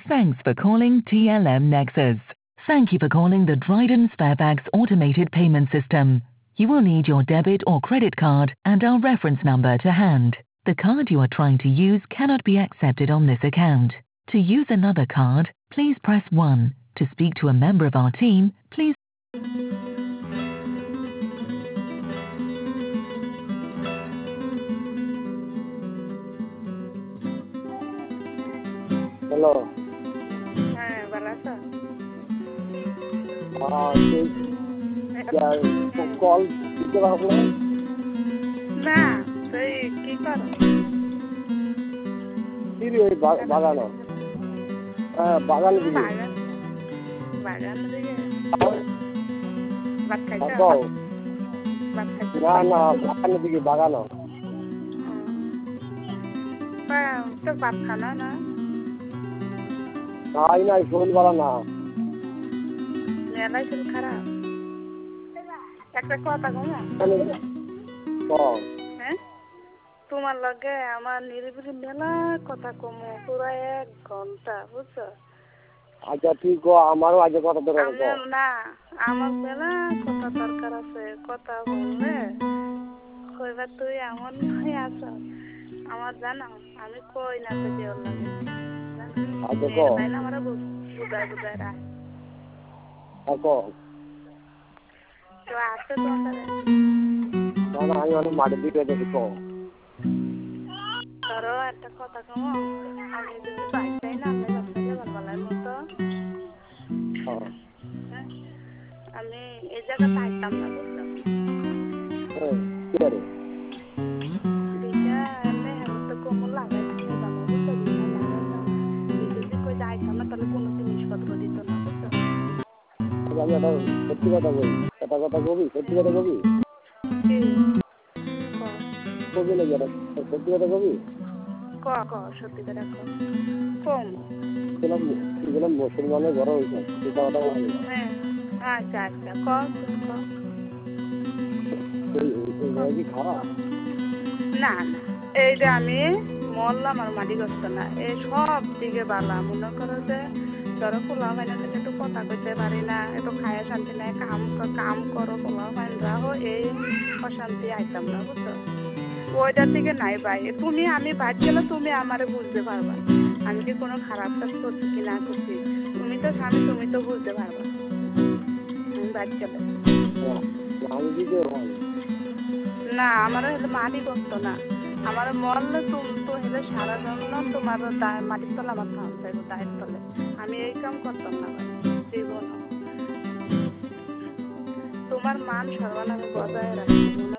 Thanks for calling TLM Nexus. Thank you for calling the Dryden Sparebags automated payment system. You will need your debit or credit card and our reference number to hand. The card you are trying to use cannot be accepted on this account. To use another card, please press 1. To speak to a member of our team, please. Hello. হ্যাঁ, ভালো আছো? Call দিতে পারবো না? না, তুই কি করো? ওই বাগানো। হ্যাঁ, বাগান দিকে। বাগান দিকে ভাত খাইছো? ভাত খাইছো? না বাগানের দিকে বাগানো। তোর ভাত খানা না? নাই শরীর ভালো না। মেলাই শরীর খারাপ। একটা কথা কমো? হ্যাঁ, তোমার লগে আমার নিরিবিলি মেলা কথা কমো, পুরো 1 ঘন্টা, বুঝছো? আচ্ছা ঠিক আমারও আজ কথা দরকার। না, আমার মেলা কথা দরকার আছে। কথা বললে কইবা তুই এমন হয়ে আছো, আমার জানো আমি কই না তো দেওয়ার লাগে। তাই না আমার বুঝায় রাখ। তো আছে তো না আমি অনেক মাঠের দিকে দেখি তো। ধরো একটা কথা কম, আমি যদি বাইক চাই না আমি আপনাকে ভালো মতো আমি এই জায়গাতে আইতাম না, বুঝছো? বিটা এমনি হেমন্ত কোমল লাগাইছি বাবা, বুঝছো? বিটা লাগাইতাম যদি কই যাইতাম না তাহলে কোনো জিনিসপত্র দিত না, বুঝছো? সত্যি কথা বলি, কথা কবি, সত্যি কথা কবি কবি না যারা সত্যি কথা কবি সত্যি করে কম মুসলমানের ঘর হয়েছে কথা বলি। হ্যাঁ, আচ্ছা কি খারাপ না এই যে আমি মরলাম আর মাটি গস্ত না, এই সব দিকে বালা মনে করো যে ধরো পোলা ভাইনা একটু কথা কইতে পারি না, একটু খায় শান্তি নাই, কাম করো পোলা ভাইনরা হো, এই অশান্তি আইতাম না, বুঝছো? ওইটার দিকে নাই ভাই, আমি বাদ গেলে তুমি আমারে বুঝতে পারবা আমি কি কোনো খারাপ কাজ করছি কি না করছি। তুমি তো স্বামী, তুমি তো বুঝতে পারবা আমি বাদ গেলে। না আমার হলে মাটি করতো না, আমার মরলে তো হলে সারা জন্য তোমার মাটির তলে আমার থাম চাইব, দায়ের তলে আমি এই কাম করতাম না ভাই জীবন। তোমার মান সম্মান আমি বজায় রাখি।